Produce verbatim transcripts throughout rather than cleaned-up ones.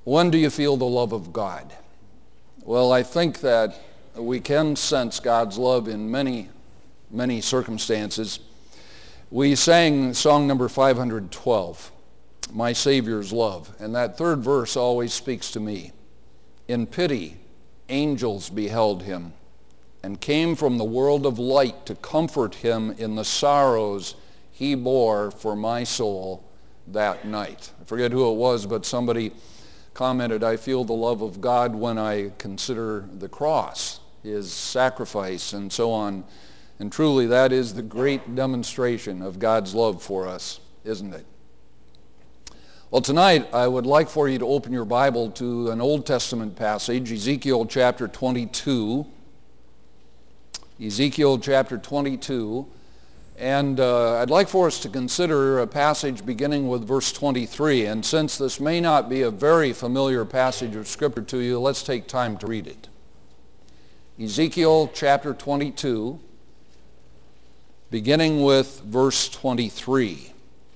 When do you feel the love of God? Well, I think that we can sense God's love in many, many circumstances. We sang song number five hundred twelve, My Savior's Love, and that third verse always speaks to me. In pity, angels beheld him and came from the world of light to comfort him in the sorrows he bore for my soul that night. I forget who it was, but somebody commented, I feel the love of God when I consider the cross, his sacrifice, and so on. And truly, that is the great demonstration of God's love for us, isn't it? Well, tonight I would like for you to open your Bible to an Old Testament passage, Ezekiel chapter twenty-two. Ezekiel chapter twenty-two. And uh, I'd like for us to consider a passage beginning with verse twenty-three. And since this may not be a very familiar passage of Scripture to you, let's take time to read it. Ezekiel chapter twenty-two, beginning with verse twenty-three.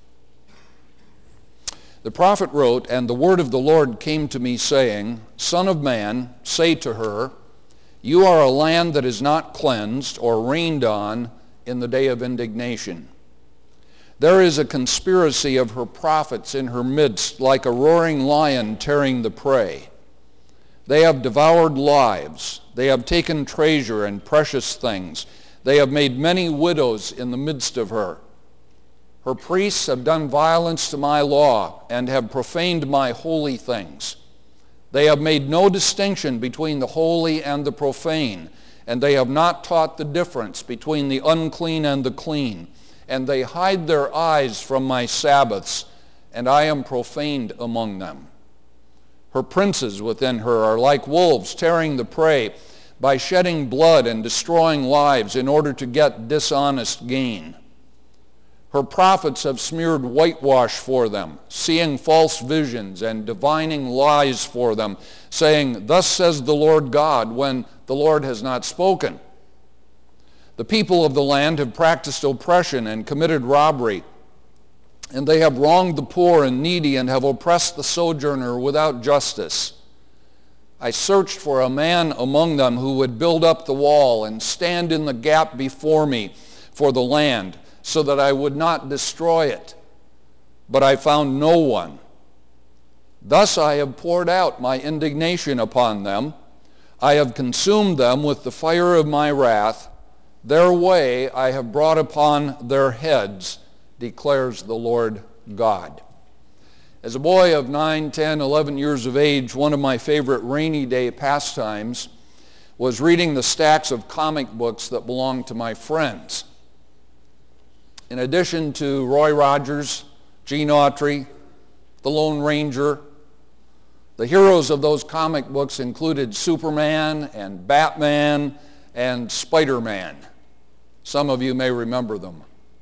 The prophet wrote, And the word of the Lord came to me, saying, Son of man, say to her, You are a land that is not cleansed or rained on in the day of indignation. There is a conspiracy of her prophets in her midst, like a roaring lion tearing the prey. They have devoured lives. They have taken treasure and precious things. They have made many widows in the midst of her. Her priests have done violence to my law and have profaned my holy things. They have made no distinction between the holy and the profane, and they have not taught the difference between the unclean and the clean. And they hide their eyes from my Sabbaths, and I am profaned among them. Her princes within her are like wolves tearing the prey by shedding blood and destroying lives in order to get dishonest gain. Her prophets have smeared whitewash for them, seeing false visions and divining lies for them, saying, Thus says the Lord God, when the Lord has not spoken. The people of the land have practiced oppression and committed robbery, and they have wronged the poor and needy and have oppressed the sojourner without justice. I searched for a man among them who would build up the wall and stand in the gap before me for the land, so that I would not destroy it. But I found no one. Thus I have poured out my indignation upon them. I have consumed them with the fire of my wrath. Their way I have brought upon their heads, declares the Lord God. As a boy of nine, ten, eleven years of age, one of my favorite rainy day pastimes was reading the stacks of comic books that belonged to my friends. In addition to Roy Rogers, Gene Autry, the Lone Ranger, the heroes of those comic books included Superman and Batman and Spider-Man. Some of you may remember them.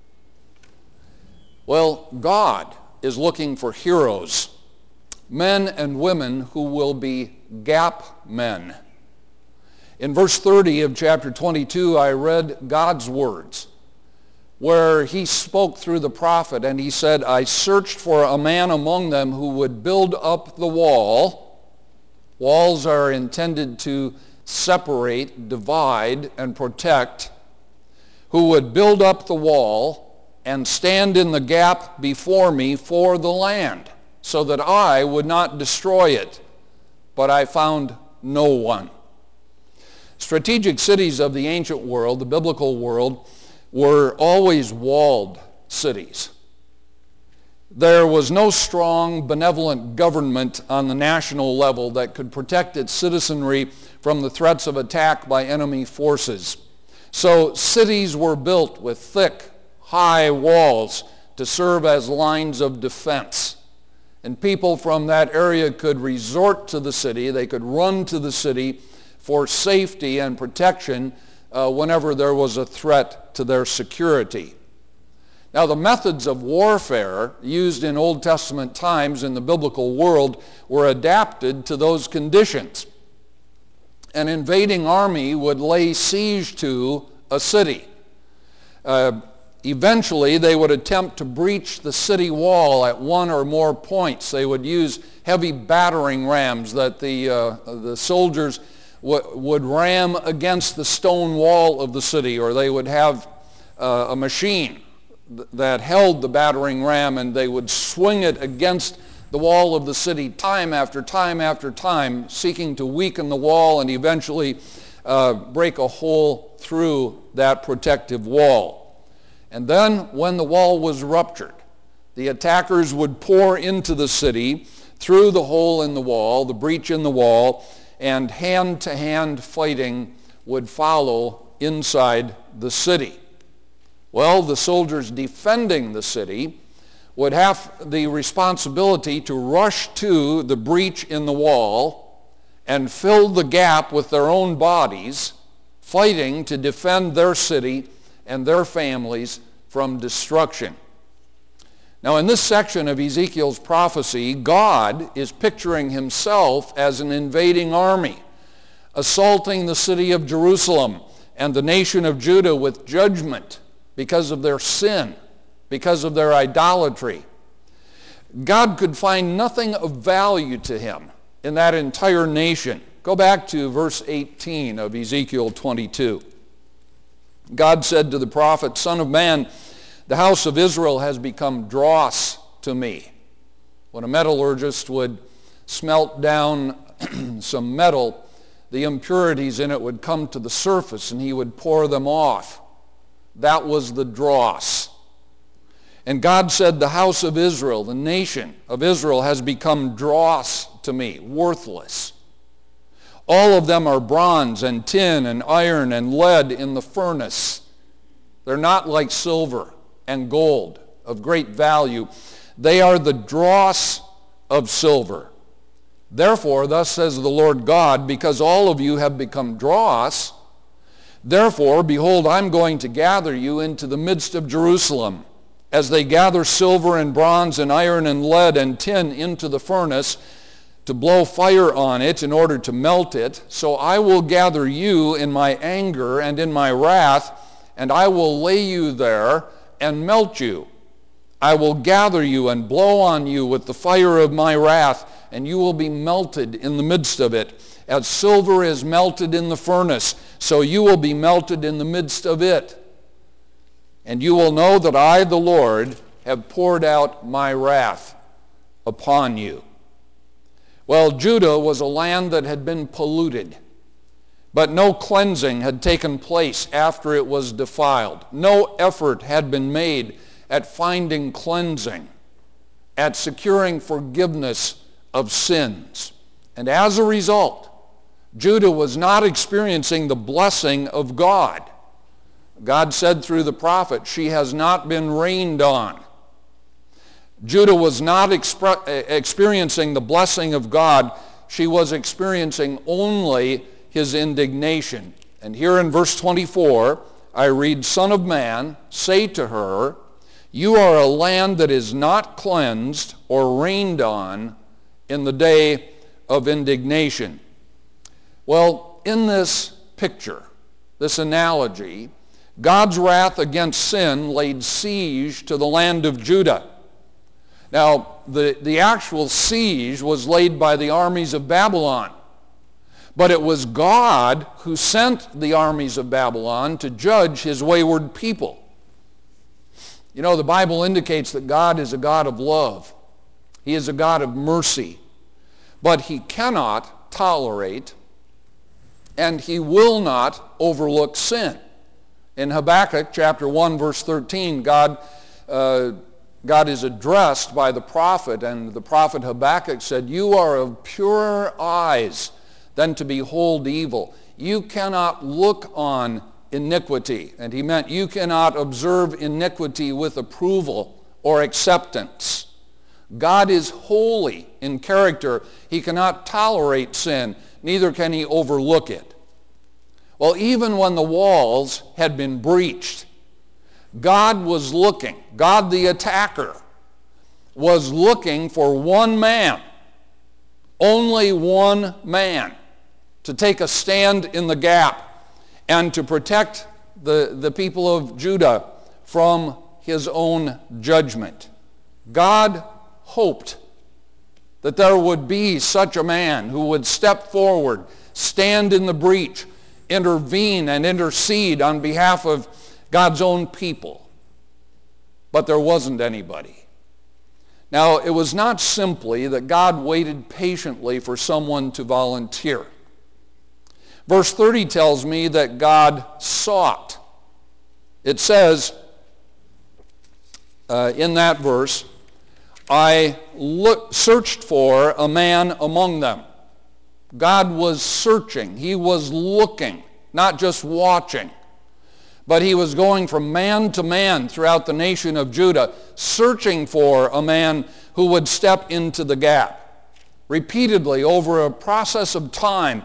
Well, God is looking for heroes, men and women who will be gap men. In verse thirty of chapter twenty-two, I read God's words, where he spoke through the prophet, and he said, I searched for a man among them who would build up the wall. Walls are intended to separate, divide, and protect. Who would build up the wall and stand in the gap before me for the land, so that I would not destroy it. But I found no one. Strategic cities of the ancient world, the biblical world, were always walled cities. There was no strong, benevolent government on the national level that could protect its citizenry from the threats of attack by enemy forces. So cities were built with thick, high walls to serve as lines of defense. And people from that area could resort to the city, they could run to the city for safety and protection uh, whenever there was a threat to their security. Now, the methods of warfare used in Old Testament times in the biblical world were adapted to those conditions. An invading army would lay siege to a city. Uh, eventually they would attempt to breach the city wall at one or more points. They would use heavy battering rams that the, uh, the soldiers w- would ram against the stone wall of the city, or they would have uh, a machine th- that held the battering ram, and they would swing it against the wall of the city time after time after time, seeking to weaken the wall and eventually uh, break a hole through that protective wall. And then when the wall was ruptured, the attackers would pour into the city through the hole in the wall, the breach in the wall, and hand-to-hand fighting would follow inside the city. Well, the soldiers defending the city would have the responsibility to rush to the breach in the wall and fill the gap with their own bodies, fighting to defend their city and their families from destruction. Now, in this section of Ezekiel's prophecy, God is picturing himself as an invading army, assaulting the city of Jerusalem and the nation of Judah with judgment because of their sin, because of their idolatry. God could find nothing of value to him in that entire nation. Go back to verse eighteen of Ezekiel twenty-two. God said to the prophet, "Son of man, the house of Israel has become dross to me." When a metallurgist would smelt down some metal, the impurities in it would come to the surface and he would pour them off. That was the dross. And God said, the house of Israel, the nation of Israel, has become dross to me, worthless. All of them are bronze and tin and iron and lead in the furnace. They're not like silver and gold of great value. They are the dross of silver. Therefore, thus says the Lord God, because all of you have become dross, therefore, behold, I'm going to gather you into the midst of Jerusalem, as they gather silver and bronze and iron and lead and tin into the furnace to blow fire on it in order to melt it. So I will gather you in my anger and in my wrath, and I will lay you there and melt you. I will gather you and blow on you with the fire of my wrath, and you will be melted in the midst of it. As silver is melted in the furnace, so you will be melted in the midst of it. And you will know that I, the Lord, have poured out my wrath upon you. Well, Judah was a land that had been polluted, but no cleansing had taken place after it was defiled. No effort had been made at finding cleansing, at securing forgiveness of sins. And as a result, Judah was not experiencing the blessing of God. God said through the prophet, she has not been rained on. Judah was not expre- experiencing the blessing of God. She was experiencing only his indignation. And here in verse twenty-four, I read, "Son of man, say to her, you are a land that is not cleansed or rained on in the day of indignation." Well, in this picture, this analogy, God's wrath against sin laid siege to the land of Judah. Now, the, the actual siege was laid by the armies of Babylon, but it was God who sent the armies of Babylon to judge his wayward people. You know, the Bible indicates that God is a God of love. He is a God of mercy, but he cannot tolerate and he will not overlook sin. In Habakkuk chapter one, verse thirteen, God, uh, God is addressed by the prophet, and the prophet Habakkuk said, "You are of purer eyes than to behold evil. You cannot look on iniquity." And he meant you cannot observe iniquity with approval or acceptance. God is holy in character. He cannot tolerate sin, neither can he overlook it. Well, even when the walls had been breached, God was looking, God the attacker, was looking for one man, only one man, to take a stand in the gap and to protect the, the people of Judah from his own judgment. God hoped that there would be such a man who would step forward, stand in the breach, intervene and intercede on behalf of God's own people. But there wasn't anybody. Now, it was not simply that God waited patiently for someone to volunteer. Verse thirty tells me that God sought. It says uh, in that verse, I look, searched for a man among them. God was searching. He was looking, not just watching. But he was going from man to man throughout the nation of Judah, searching for a man who would step into the gap. Repeatedly, over a process of time,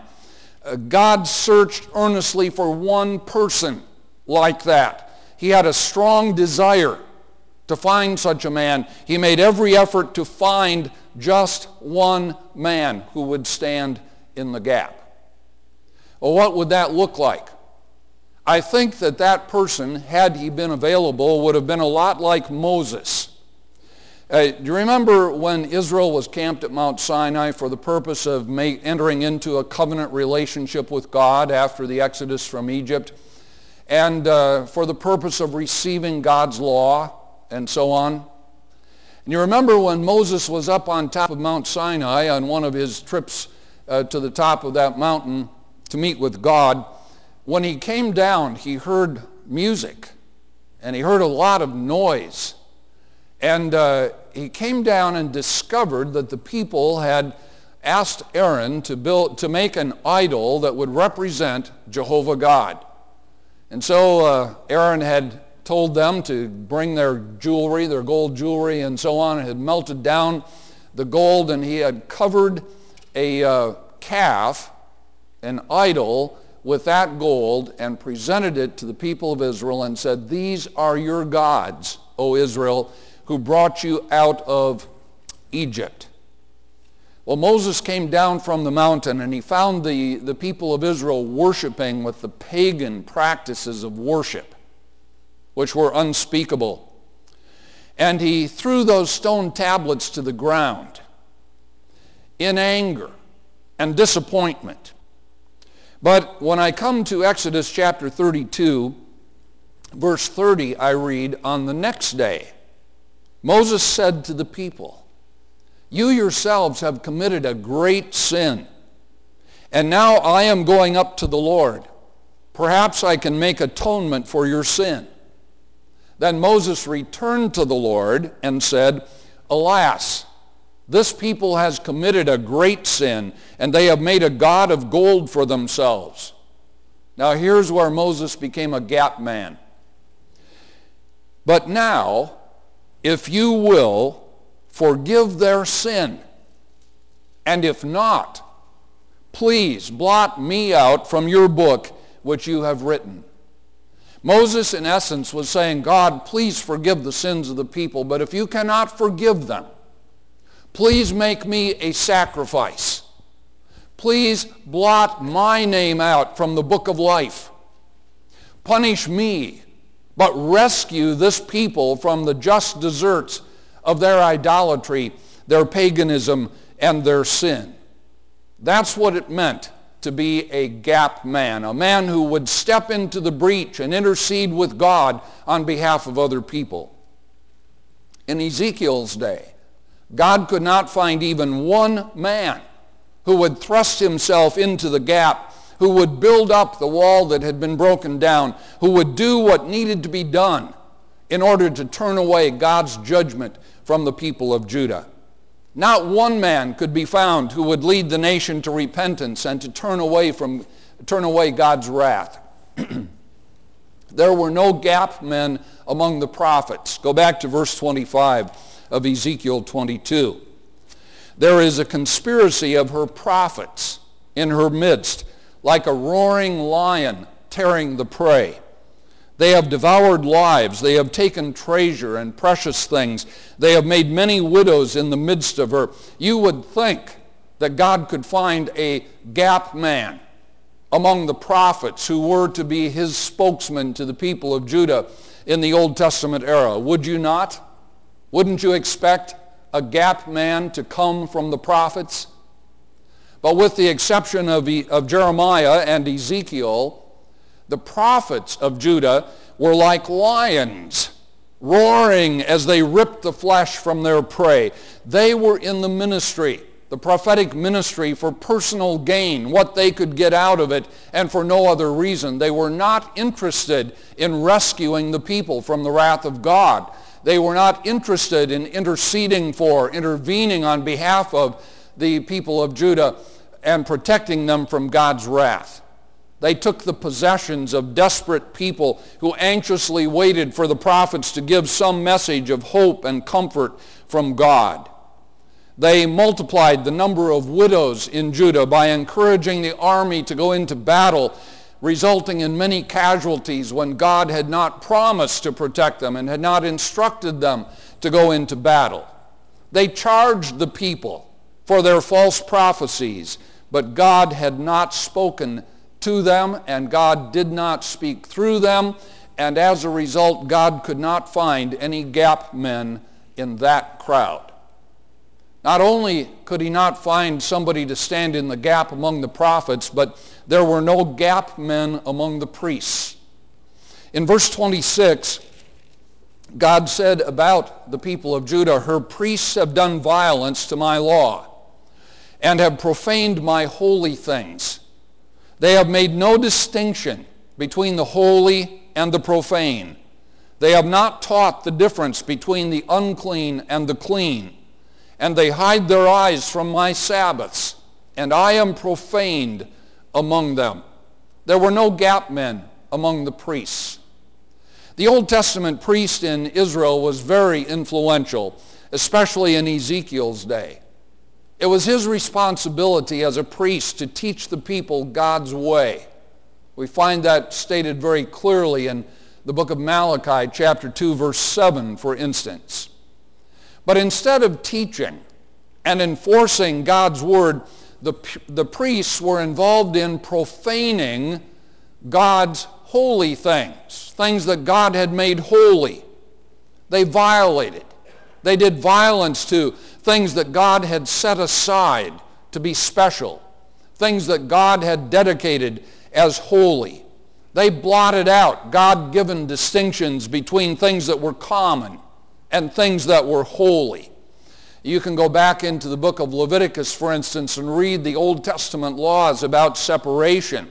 God searched earnestly for one person like that. He had a strong desire to find such a man. He made every effort to find just one man who would stand in the gap. Well, what would that look like? I think that that person, had he been available, would have been a lot like Moses. Uh, do you remember when Israel was camped at Mount Sinai for the purpose of make, entering into a covenant relationship with God after the Exodus from Egypt, and uh, for the purpose of receiving God's law and so on? And you remember when Moses was up on top of Mount Sinai on one of his trips uh, to the top of that mountain to meet with God, when he came down, he heard music, and he heard a lot of noise. And uh, he came down and discovered that the people had asked Aaron to build, to make an idol that would represent Jehovah God. And so uh, Aaron had told them to bring their jewelry, their gold jewelry and so on, and had melted down the gold, and he had covered a uh, calf, an idol, with that gold, and presented it to the people of Israel and said, these are your gods, O Israel, who brought you out of Egypt. Well, Moses came down from the mountain, and he found the, the people of Israel worshiping with the pagan practices of worship, which were unspeakable. And he threw those stone tablets to the ground in anger and disappointment. But when I come to Exodus chapter thirty-two, verse thirty, I read, on the next day, Moses said to the people, you yourselves have committed a great sin, and now I am going up to the Lord. Perhaps I can make atonement for your sin. Then Moses returned to the Lord and said, alas, this people has committed a great sin, and they have made a god of gold for themselves. Now here's where Moses became a gap man. But now, if you will, forgive their sin, and if not, please blot me out from your book which you have written. Moses, in essence, was saying, God, please forgive the sins of the people, but if you cannot forgive them, please make me a sacrifice. Please blot my name out from the book of life. Punish me, but rescue this people from the just deserts of their idolatry, their paganism, and their sin. That's what it meant to be a gap man, a man who would step into the breach and intercede with God on behalf of other people. In Ezekiel's day, God could not find even one man who would thrust himself into the gap, who would build up the wall that had been broken down, who would do what needed to be done in order to turn away God's judgment from the people of Judah. Not one man could be found who would lead the nation to repentance and to turn away from turn away God's wrath. There were no gap men among the prophets. Go back to verse twenty-five of Ezekiel twenty-two. There is a conspiracy of her prophets in her midst, like a roaring lion tearing the prey. They have devoured lives. They have taken treasure and precious things. They have made many widows in the midst of her. You would think that God could find a gap man among the prophets who were to be his spokesman to the people of Judah in the Old Testament era, would you not? Wouldn't you expect a gap man to come from the prophets? But with the exception of, of Jeremiah and Ezekiel, the prophets of Judah were like lions, roaring as they ripped the flesh from their prey. They were in the ministry, the prophetic ministry, for personal gain, what they could get out of it, and for no other reason. They were not interested in rescuing the people from the wrath of God. They were not interested in interceding for, intervening on behalf of the people of Judah and protecting them from God's wrath. They took the possessions of desperate people who anxiously waited for the prophets to give some message of hope and comfort from God. They multiplied the number of widows in Judah by encouraging the army to go into battle, resulting in many casualties when God had not promised to protect them and had not instructed them to go into battle. They charged the people for their false prophecies, but God had not spoken to them, and God did not speak through them, and as a result, God could not find any gap men in that crowd. Not only could he not find somebody to stand in the gap among the prophets, but there were no gap men among the priests. In verse twenty-six, God said about the people of Judah, "Her priests have done violence to my law and have profaned my holy things. They have made no distinction between the holy and the profane. They have not taught the difference between the unclean and the clean. And they hide their eyes from my Sabbaths, and I am profaned among them." There were no gap men among the priests. The Old Testament priest in Israel was very influential, especially in Ezekiel's day. It was his responsibility as a priest to teach the people God's way. We find that stated very clearly in the book of Malachi, chapter two, verse seven, for instance. But instead of teaching and enforcing God's word, the, the priests were involved in profaning God's holy things, things that God had made holy. They violated. They did violence to things that God had set aside to be special, things that God had dedicated as holy. They blotted out God-given distinctions between things that were common and things that were holy. You can go back into the book of Leviticus, for instance, and read the Old Testament laws about separation.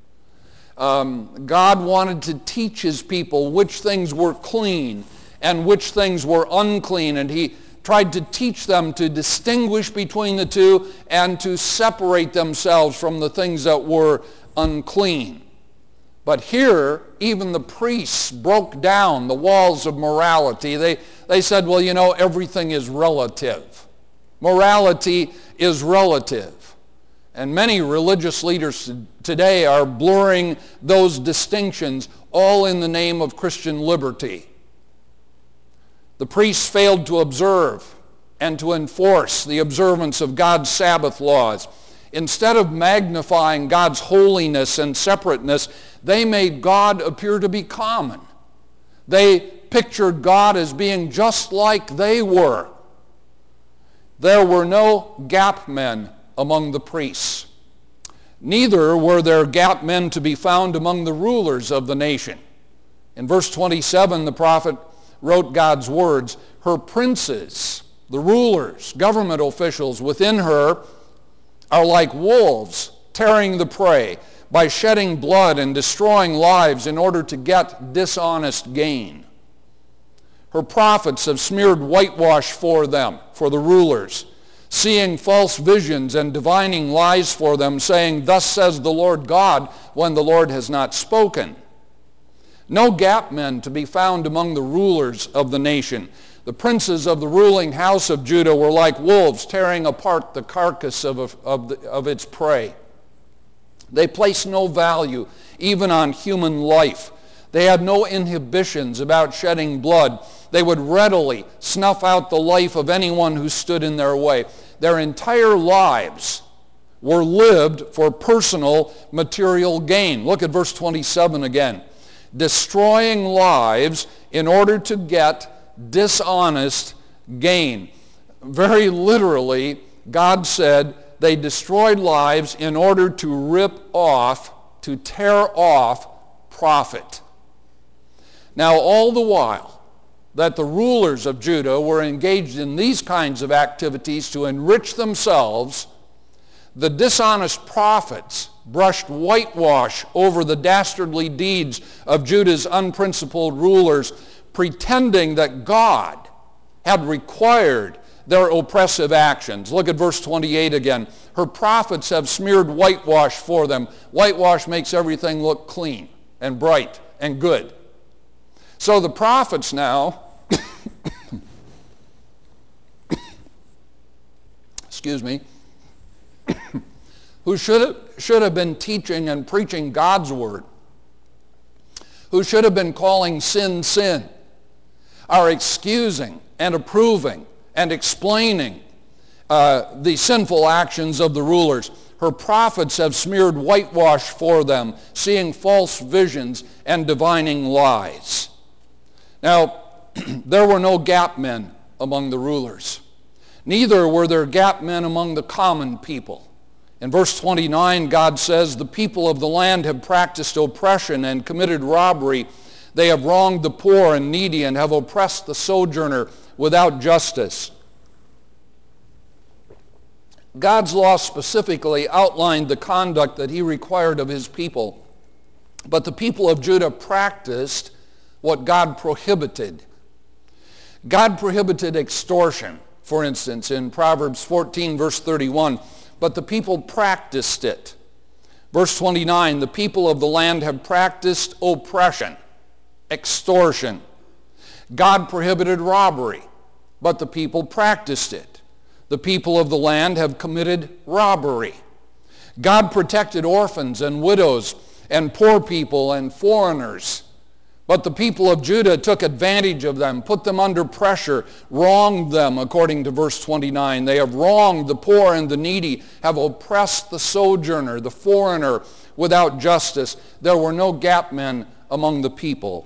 Um, God wanted to teach his people which things were clean and which things were unclean, and he tried to teach them to distinguish between the two and to separate themselves from the things that were unclean. But here, even the priests broke down the walls of morality. They, they said, well, you know, everything is relative. Morality is relative. And many religious leaders today are blurring those distinctions, all in the name of Christian liberty. The priests failed to observe and to enforce the observance of God's Sabbath laws. Instead of magnifying God's holiness and separateness, they made God appear to be common. They pictured God as being just like they were. There were no gap men among the priests. Neither were there gap men to be found among the rulers of the nation. In verse twenty-seven, the prophet wrote God's words, "Her princes," the rulers, government officials within her, "are like wolves tearing the prey by shedding blood and destroying lives in order to get dishonest gain. Her prophets have smeared whitewash for them, for the rulers, seeing false visions and divining lies for them, saying, 'Thus says the Lord God,' when the Lord has not spoken." No gap men to be found among the rulers of the nation. The princes of the ruling house of Judah were like wolves tearing apart the carcass of, of, the, of its prey. They placed no value even on human life. They had no inhibitions about shedding blood. They would readily snuff out the life of anyone who stood in their way. Their entire lives were lived for personal material gain. Look at verse twenty-seven again. destroying lives in order to get dishonest gain. Very literally, God said they destroyed lives in order to rip off, to tear off profit. Now, all the while that the rulers of Judah were engaged in these kinds of activities to enrich themselves, the dishonest prophets brushed whitewash over the dastardly deeds of Judah's unprincipled rulers, pretending that God had required their oppressive actions. Look at verse twenty-eight again. Her prophets have smeared whitewash for them. Whitewash makes everything look clean and bright and good. So the prophets now, excuse me, who should have, should have been teaching and preaching God's word, who should have been calling sin, sin, are excusing and approving and explaining uh, the sinful actions of the rulers. Her prophets have smeared whitewash for them, seeing false visions and divining lies. Now, there were no gap men among the rulers. Neither were there gap men among the common people. In verse twenty-nine, God says, the people of the land have practiced oppression and committed robbery. They have wronged the poor and needy and have oppressed the sojourner without justice. God's law specifically outlined the conduct that he required of his people. But the people of Judah practiced what God prohibited. God prohibited extortion, for instance, in Proverbs fourteen, verse thirty-one. But the people practiced it. Verse twenty-nine, the people of the land have practiced oppression, extortion. God prohibited robbery, but the people practiced it. The people of the land have committed robbery. God protected orphans and widows and poor people and foreigners, but the people of Judah took advantage of them, put them under pressure, wronged them, according to verse twenty-nine. They have wronged the poor and the needy, have oppressed the sojourner, the foreigner, without justice. There were no gap men among the people.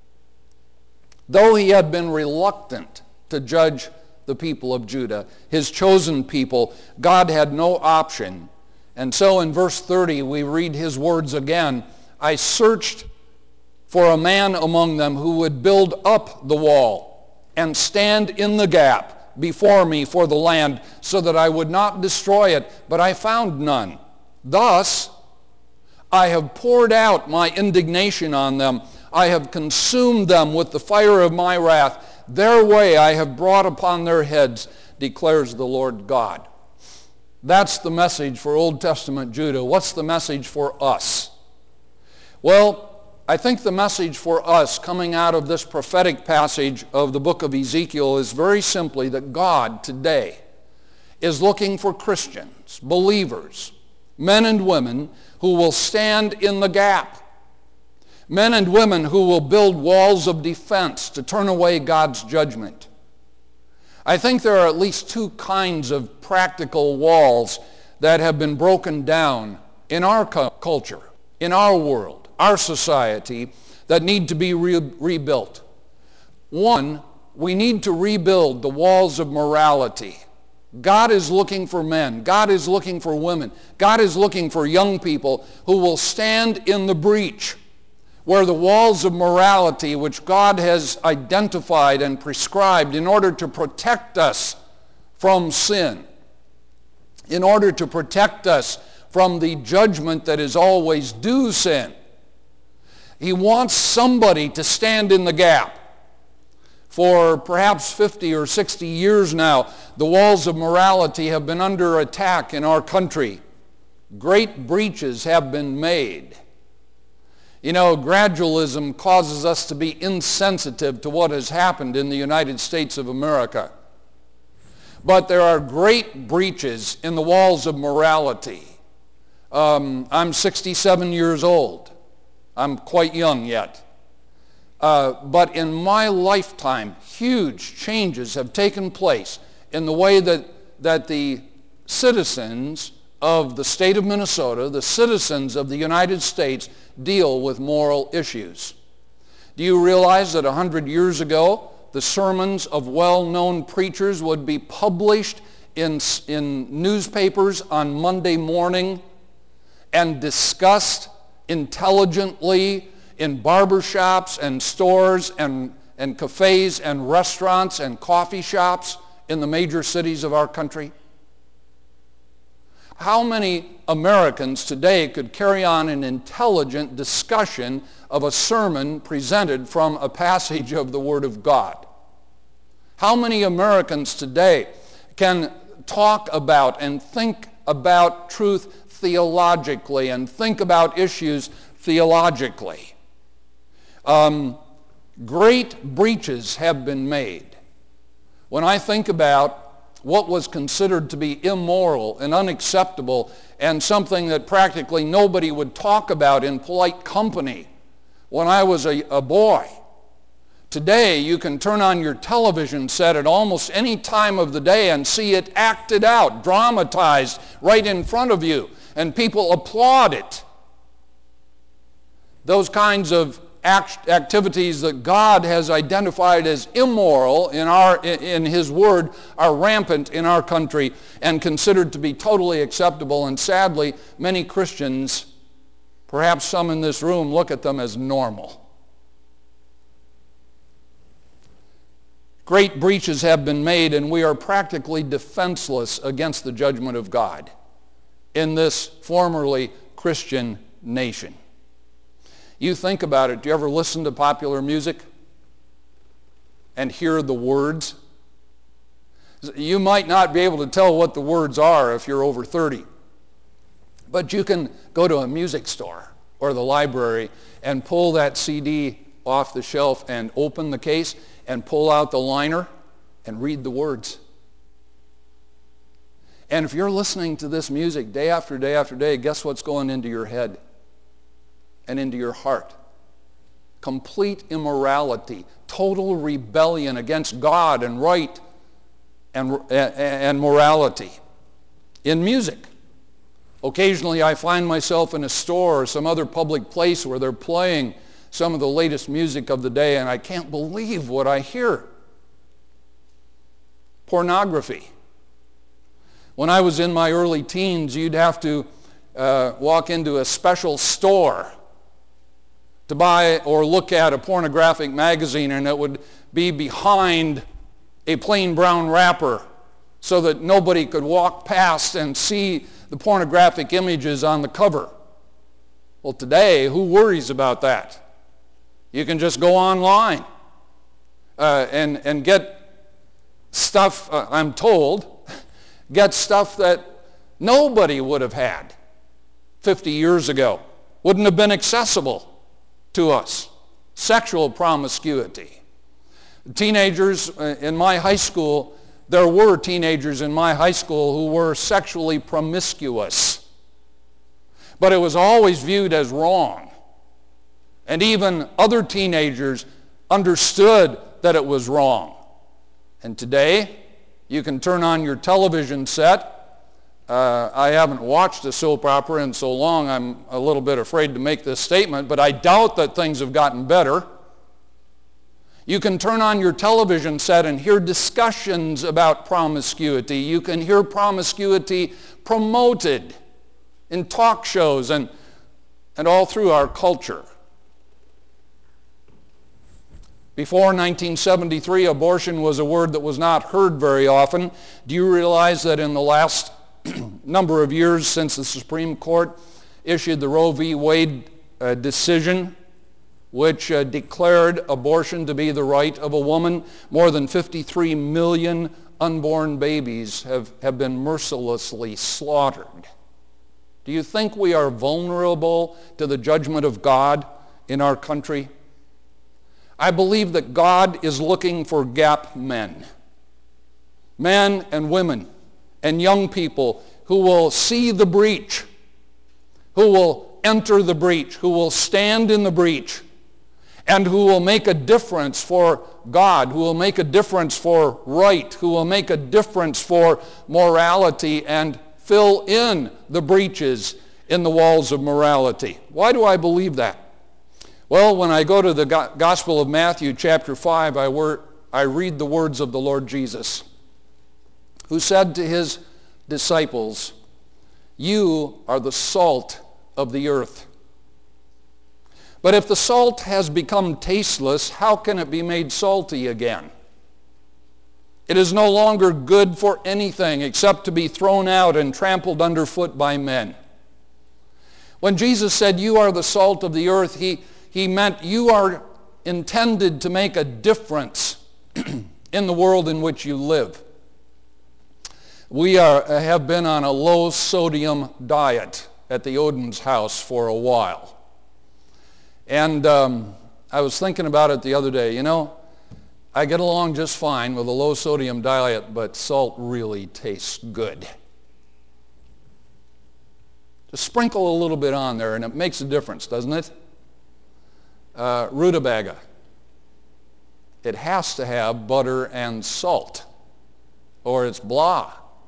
Though he had been reluctant to judge the people of Judah, his chosen people, God had no option. And so in verse thirty, we read his words again. I searched for a man among them who would build up the wall and stand in the gap before me for the land, so that I would not destroy it, but I found none. Thus I have poured out my indignation on them. I have consumed them with the fire of my wrath. Their way I have brought upon their heads, declares the Lord God. That's the message for Old Testament Judah. What's the message for us? Well, I think the message for us coming out of this prophetic passage of the book of Ezekiel is very simply that God today is looking for Christians, believers, men and women who will stand in the gap. Men and women who will build walls of defense to turn away God's judgment. I think there are at least two kinds of practical walls that have been broken down in our culture, in our world, our society, that need to be re- rebuilt. One, we need to rebuild the walls of morality. God is looking for men. God is looking for women. God is looking for young people who will stand in the breach where the walls of morality, which God has identified and prescribed in order to protect us from sin, in order to protect us from the judgment that is always due sin. He wants somebody to stand in the gap. For perhaps fifty or sixty years now, the walls of morality have been under attack in our country. Great breaches have been made. You know, gradualism causes us to be insensitive to what has happened in the United States of America. But there are great breaches in the walls of morality. Um, I'm sixty-seven years old. I'm quite young yet. Uh, but in my lifetime, huge changes have taken place in the way that, that the citizens of the state of Minnesota, the citizens of the United States, deal with moral issues. Do you realize that a hundred years ago, the sermons of well-known preachers would be published in, in newspapers on Monday morning and discussed intelligently in barbershops and stores and, and cafes and restaurants and coffee shops in the major cities of our country? How many Americans today could carry on an intelligent discussion of a sermon presented from a passage of the Word of God? How many Americans today can talk about and think about truth theologically and think about issues theologically? Um, great breaches have been made. When I think about what was considered to be immoral and unacceptable and something that practically nobody would talk about in polite company when I was a, a boy. Today, you can turn on your television set at almost any time of the day and see it acted out, dramatized right in front of you, and people applaud it. Those kinds of act- activities that God has identified as immoral in, our, in His Word are rampant in our country and considered to be totally acceptable, and sadly, many Christians, perhaps some in this room, look at them as normal. Great breaches have been made, and we are practically defenseless against the judgment of God in this formerly Christian nation. You think about it. Do you ever listen to popular music and hear the words? You might not be able to tell what the words are if you're over thirty, but you can go to a music store or the library and pull that C D off the shelf and open the case and pull out the liner and read the words. And if you're listening to this music day after day after day, guess what's going into your head and into your heart? Complete immorality, total rebellion against God and right and, and morality. In music, occasionally I find myself in a store or some other public place where they're playing some of the latest music of the day, and I can't believe what I hear. Pornography. When I was in my early teens, you'd have to uh, walk into a special store to buy or look at a pornographic magazine, and it would be behind a plain brown wrapper so that nobody could walk past and see the pornographic images on the cover. Well, today, who worries about that? You can just go online uh, and, and get stuff, uh, I'm told, get stuff that nobody would have had fifty years ago. Wouldn't have been accessible to us. Sexual promiscuity. Teenagers in my high school, there were teenagers in my high school who were sexually promiscuous. But it was always viewed as wrong. And even other teenagers understood that it was wrong. And today, you can turn on your television set. Uh, I haven't watched a soap opera in so long, I'm a little bit afraid to make this statement, but I doubt that things have gotten better. You can turn on your television set and hear discussions about promiscuity. You can hear promiscuity promoted in talk shows and, and all through our culture. Before nineteen seventy-three, abortion was a word that was not heard very often. Do you realize that in the last number of years since the Supreme Court issued the Roe v. Wade uh, decision, which uh, declared abortion to be the right of a woman, more than fifty-three million unborn babies have, have been mercilessly slaughtered? Do you think we are vulnerable to the judgment of God in our country? I believe that God is looking for gap men, men and women and young people who will see the breach, who will enter the breach, who will stand in the breach, and who will make a difference for God, who will make a difference for right, who will make a difference for morality and fill in the breaches in the walls of morality. Why do I believe that? Well, when I go to the Gospel of Matthew chapter five, I, wor- I read the words of the Lord Jesus, who said to his disciples, "You are the salt of the earth. But if the salt has become tasteless, how can it be made salty again? It is no longer good for anything except to be thrown out and trampled underfoot by men." When Jesus said, "You are the salt of the earth," he, he meant you are intended to make a difference in the world in which you live. We are, have been on a low-sodium diet at the Oden's house for a while. And um, I was thinking about it the other day. You know, I get along just fine with a low-sodium diet, but salt really tastes good. Just sprinkle a little bit on there, and it makes a difference, doesn't it? Uh, rutabaga. It has to have butter and salt, or it's blah.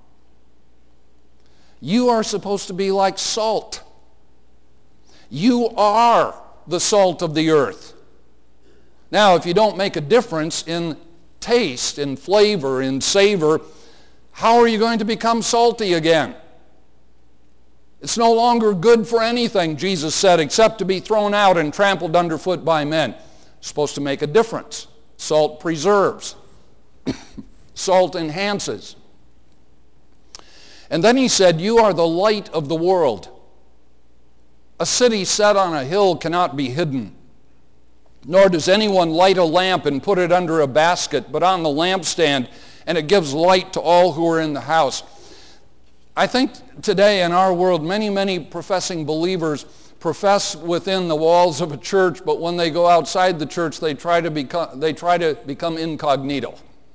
You are supposed to be like salt. You are the salt of the earth. Now, if you don't make a difference in taste, in flavor, in savor, how are you going to become salty again? It's no longer good for anything, Jesus said, except to be thrown out and trampled underfoot by men. It's supposed to make a difference. Salt preserves. Salt enhances. And then he said, "You are the light of the world. A city set on a hill cannot be hidden, nor does anyone light a lamp and put it under a basket, but on the lampstand, and it gives light to all who are in the house." I think today in our world, many, many professing believers profess within the walls of a church, but when they go outside the church, they try to become, they try to become incognito.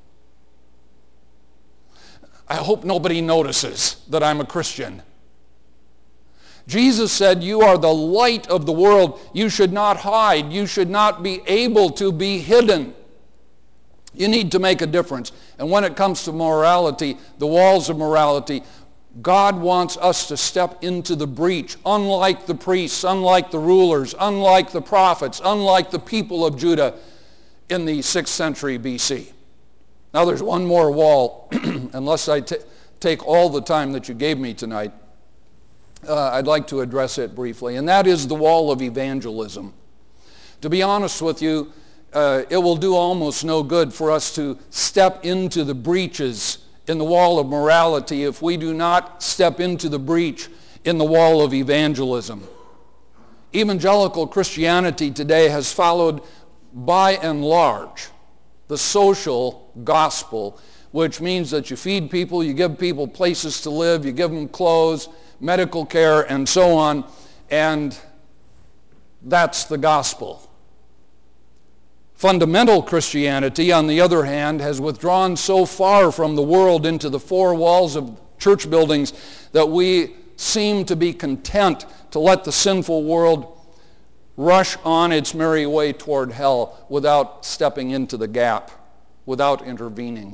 I hope nobody notices that I'm a Christian. Jesus said, "You are the light of the world. You should not hide. You should not be able to be hidden. You need to make a difference." And when it comes to morality, the walls of morality, God wants us to step into the breach, unlike the priests, unlike the rulers, unlike the prophets, unlike the people of Judah in the sixth century B C. Now there's one more wall, unless I t- take all the time that you gave me tonight. Uh, I'd like to address it briefly, and that is the wall of evangelism. To be honest with you, uh, it will do almost no good for us to step into the breaches in the wall of morality if we do not step into the breach in the wall of evangelism. Evangelical Christianity today has followed, by and large, the social gospel, which means that you feed people, you give people places to live, you give them clothes, medical care, and so on, and that's the gospel. Fundamental Christianity, on the other hand, has withdrawn so far from the world into the four walls of church buildings that we seem to be content to let the sinful world rush on its merry way toward hell without stepping into the gap, without intervening.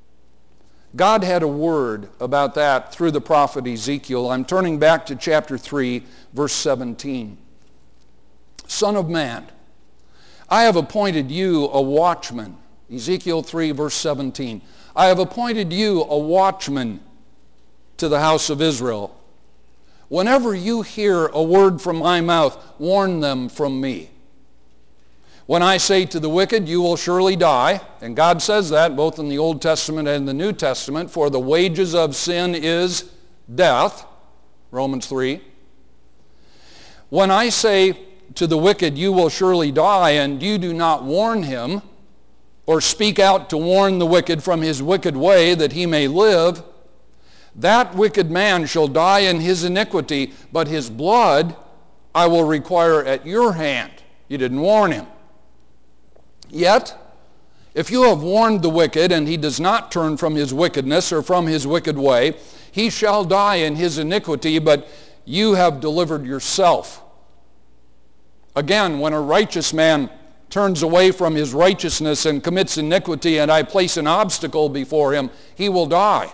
God had a word about that through the prophet Ezekiel. I'm turning back to chapter three, verse seventeen. "Son of man, I have appointed you a watchman." Ezekiel three, verse seventeen. "I have appointed you a watchman to the house of Israel. Whenever you hear a word from my mouth, warn them from me. When I say to the wicked, you will surely die," and God says that both in the Old Testament and the New Testament, "for the wages of sin is death," Romans three. "When I say to the wicked, you will surely die, and you do not warn him, or speak out to warn the wicked from his wicked way that he may live, that wicked man shall die in his iniquity, but his blood I will require at your hand." You didn't warn him. "Yet, if you have warned the wicked, and he does not turn from his wickedness or from his wicked way, he shall die in his iniquity, but you have delivered yourself. Again, when a righteous man turns away from his righteousness and commits iniquity, and I place an obstacle before him, he will die.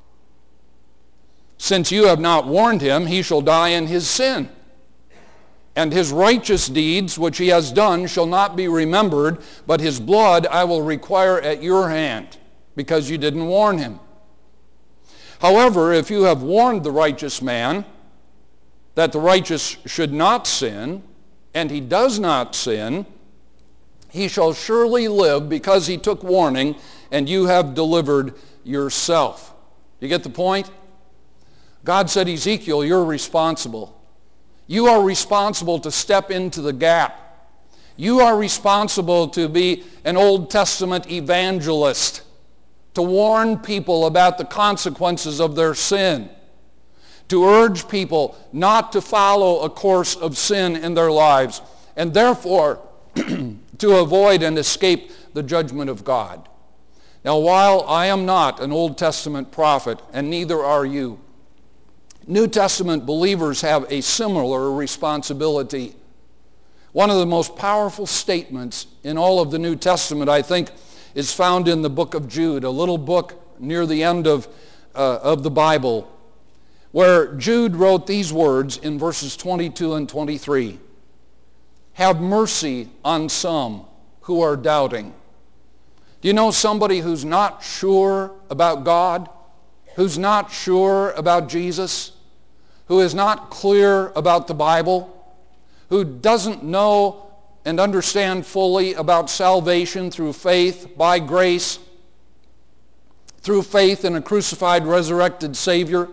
Since you have not warned him, he shall die in his sin. And his righteous deeds, which he has done, shall not be remembered, but his blood I will require at your hand, because you didn't warn him. However, if you have warned the righteous man that the righteous should not sin, and he does not sin, he shall surely live because he took warning, and you have delivered yourself. You get the point? God said, Ezekiel, you're responsible. You are responsible to step into the gap. You are responsible to be an Old Testament evangelist, to warn people about the consequences of their sin, to urge people not to follow a course of sin in their lives, and therefore to avoid and escape the judgment of God. Now, while I am not an Old Testament prophet, and neither are you, New Testament believers have a similar responsibility. One of the most powerful statements in all of the New Testament, I think, is found in the book of Jude, a little book near the end of, uh, of the Bible, where Jude wrote these words in verses twenty-two and twenty-three. Have mercy on some who are doubting. Do you know somebody who's not sure about God, who's not sure about Jesus, who is not clear about the Bible, who doesn't know and understand fully about salvation through faith by grace, through faith in a crucified, resurrected Savior?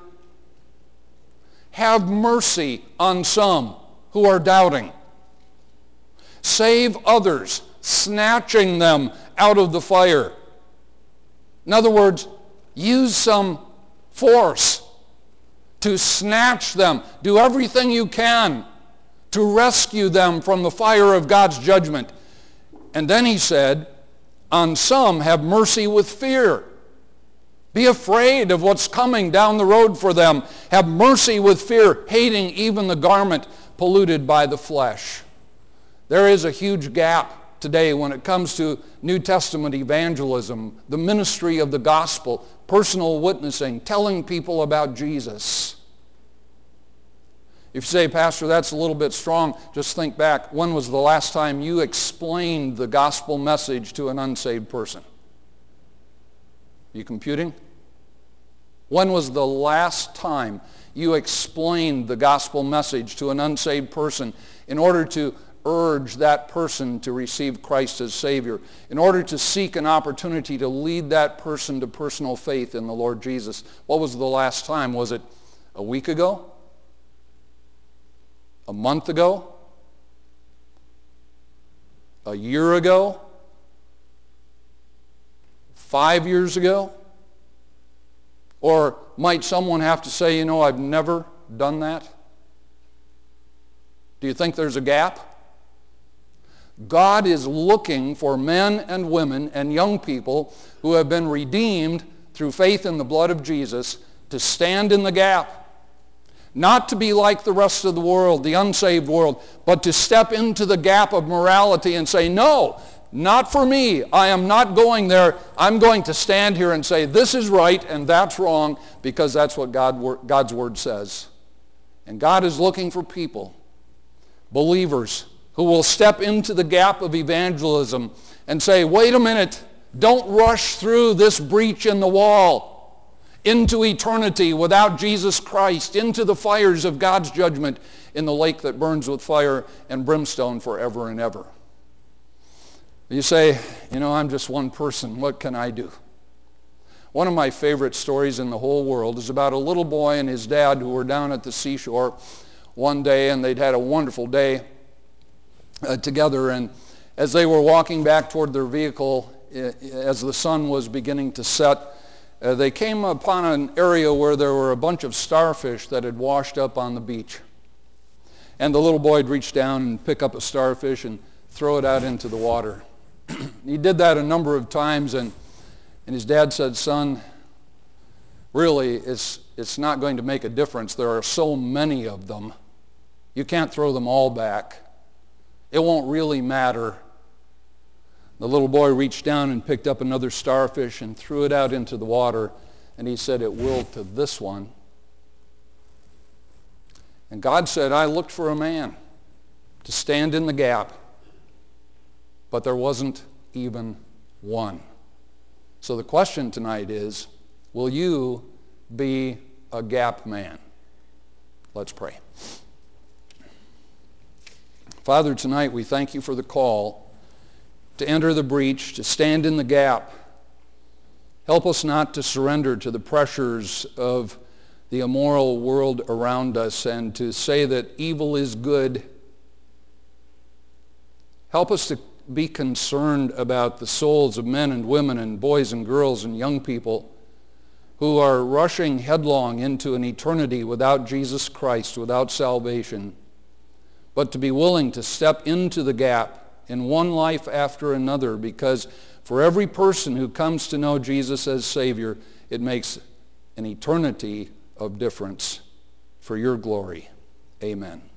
Have mercy on some who are doubting. Save others, snatching them out of the fire. In other words, use some force to snatch them. Do everything you can to rescue them from the fire of God's judgment. And then he said, on some have mercy with fear. Be afraid of what's coming down the road for them. Have mercy with fear, hating even the garment polluted by the flesh. There is a huge gap today when it comes to New Testament evangelism, the ministry of the gospel, personal witnessing, telling people about Jesus. If you say, Pastor, that's a little bit strong, just think back. When was the last time you explained the gospel message to an unsaved person? You computing? When was the last time you explained the gospel message to an unsaved person in order to urge that person to receive Christ as Savior, in order to seek an opportunity to lead that person to personal faith in the Lord Jesus? What was the last time? Was it a week ago? A month ago? A year ago? Five years ago? Or might someone have to say, you know, I've never done that? Do you think there's a gap? God is looking for men and women and young people who have been redeemed through faith in the blood of Jesus to stand in the gap. Not to be like the rest of the world, the unsaved world, but to step into the gap of morality and say, no, not for me. I am not going there. I'm going to stand here and say this is right and that's wrong, because that's what God, God's word says. And God is looking for people, believers, who will step into the gap of evangelism and say, wait a minute, don't rush through this breach in the wall into eternity without Jesus Christ, into the fires of God's judgment in the lake that burns with fire and brimstone forever and ever. You say, you know, I'm just one person. What can I do? One of my favorite stories in the whole world is about a little boy and his dad who were down at the seashore one day, and they'd had a wonderful day uh, together. And as they were walking back toward their vehicle, uh, as the sun was beginning to set, Uh, they came upon an area where there were a bunch of starfish that had washed up on the beach. And the little boy would reach down and pick up a starfish and throw it out into the water. He did that a number of times, and, and his dad said, son, really, it's, it's not going to make a difference. There are so many of them. You can't throw them all back. It won't really matter. The little boy reached down and picked up another starfish and threw it out into the water, and he said, it will to this one. And God said, I looked for a man. to stand in the gap, but there wasn't even one. So the question tonight is, will you be a gap man? Let's pray. Father, tonight we thank you for the call to enter the breach, to stand in the gap. Help us not to surrender to the pressures of the immoral world around us and to say that evil is good. Help us to be concerned about the souls of men and women and boys and girls and young people who are rushing headlong into an eternity without Jesus Christ, without salvation, but to be willing to step into the gap in one life after another, because for every person who comes to know Jesus as Savior, it makes an eternity of difference for your glory. Amen.